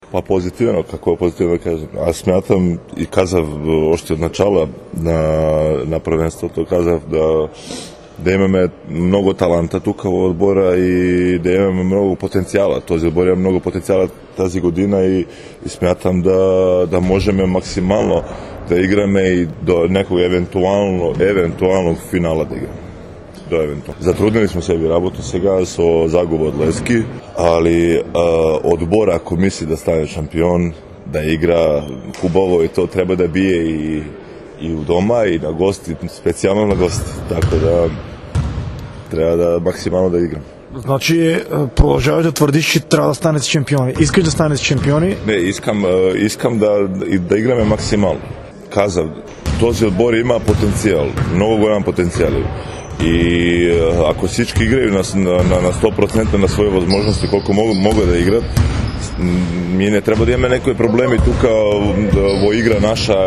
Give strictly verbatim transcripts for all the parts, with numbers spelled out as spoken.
Pa pozitивno, kako pozitивno kažem. A smatram i kazav ošte od načala na, na prvenstvo, to kazav da da imаме много таланта тук в отбора и да имаме много потенциала. Този отбор има много потенциала тази година и, и смятам да, да можем максимално да играме и до некog евентуално, евентуалnog финала да играме. До евентуално. Затруднили smo sebi работу сега со загуба од Левски, али а, odbor ako misli da stane šampion, da igra kubovo i to treba da bije i i u doma i na gosti, specijalno na gosti, tako da трябва да максимално да играм. Значи продължаваш да твърдиш, че трябва да станете шампиони. Искаш да станете шампиони? Не, искам, искам да, да играме максимално. Казав, този отбор има потенциал, много голям потенциал. И ако всички игрaju на, на, на сто процента на свои възможности, колко могат, могат да играт, ми не трябва да имаме някои проблеми тук во игра наша.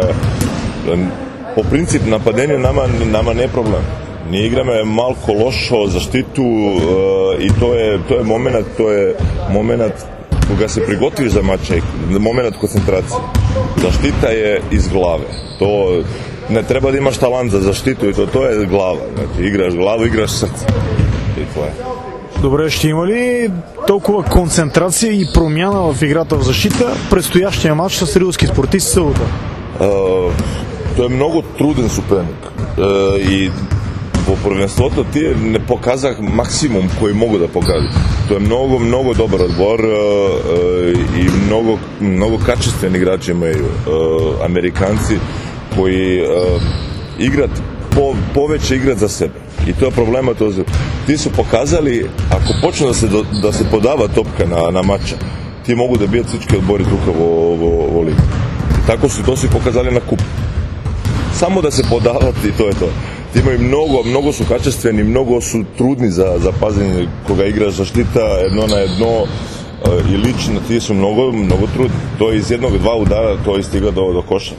Po princip napadenja nama, nama ne je problem. Mi igrame malko lošo zaštitu uh, i to je, to je moment, to je moment koga se prigotiš za mač, moment koncentracije. Zaštita je iz glave. To ne treba da imaš talant za zaštitu i to, to je glava. Znači, igraš glavu, igraš srce. И това е. Добре, ще има ли толкова концентрация и промяна в играта в защита предстоящия матч с Рилски Спортист в събота? Uh, to je mnogo truden suparnik uh, i во првенството тие не показах максимум кој могу да покажат. Тоа е многу, многу добар одбор uh, uh, и многу, многу качествени играчи имају uh, американци кои uh, играт по, повеќе играт за себе. И тоа е проблемот. Ти се показали, ако почне да се да се подава топка на на матча, ти могу да бијат всички одбори тука во во, во лига. Тако се тоа се показали на куп. Само да се подават и тоа е тоа. Има и много, много су качествени, много су трудни за, за пазење кога играш заштита едно на едно и лично, тие су много, много трудни. Тоа из едnog два удара тој стига до, до коша.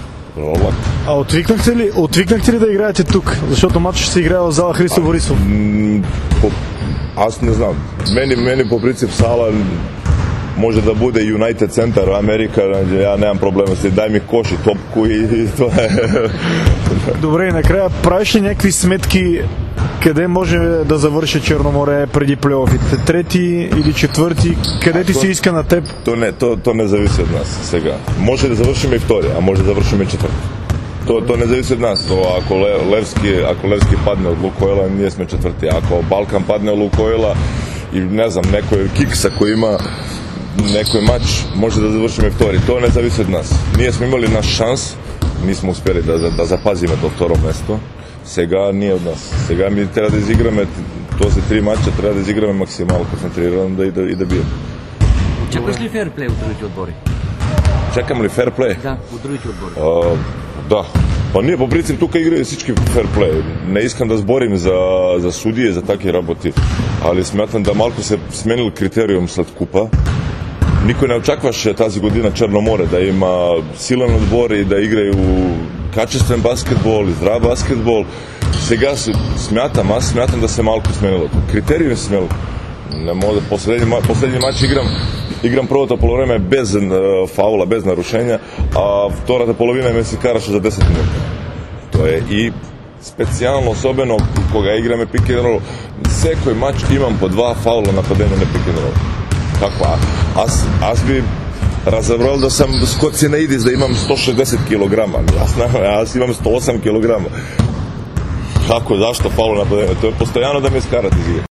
А отвикнахте ли, отвикнахте ли да играете тук? Защото матч ще се играе в зала Христо Борисов. По, аз не знам. Мени, мени по принцип сала може да буде Юнайтед центар Америка, ја немам проблема с дай ми кош и топку и, и тоа е. Добре, и накрая правиш ли някакви сметки къде може да завърши Черноморе преди плейофите? Трети или четвърти? Къде ти то, се иска на теб? То не, то, то не зависи от нас сега. Може да завършим и втори, а може да завършим и четвърти. То, то не зависи от нас. То, ако, Левски, ако Левски падне от Лукойла, ние сме четвърти. Ако Балкан падне от Лукойла и не знам, некој кикс, ако има некој матч, може да завършим втори. То не зависи от нас. Ние сме имали наш шанс, ние сме успели да, да, да запазиме до второ место. Сега ние от нас. Сега ми трябва да изиграме този три матча, трябва да изиграме максимално концентрирано да, и, да, и да бием. Чакаш ли ферплей от другите отбори? Чакам ли ферплей? Да, от другите отбори. А, да. Па ние по принцип тук играем всички ферплей. Не искам да зборим за, за судije, за таки работи, али смятам да малко се сменил критериум след купа. Никой не очакваше тази година Черноморе да има силен отбор и да играју качествен баскетбол и здрав баскетбол. Сега смятам, аз смятам да се малко сменило. Критериуми се сменило. Не мога да последни, последни матч играм играм првото полувреме без фаула, без нарушенja, а втората половина ме се караше за десет минути. Тоа е и специјално, особено кога играме пик н рол. Секој матч имам по два фаула нападење на пик н рол. Како? Аз, аз би разобрал да съм скоцинеидис, да имам сто шестдесет килограма. Аз, аз имам сто осем килограма. Како? Зашто фаул нападење? Тоа е постојано да ме искарат из игра.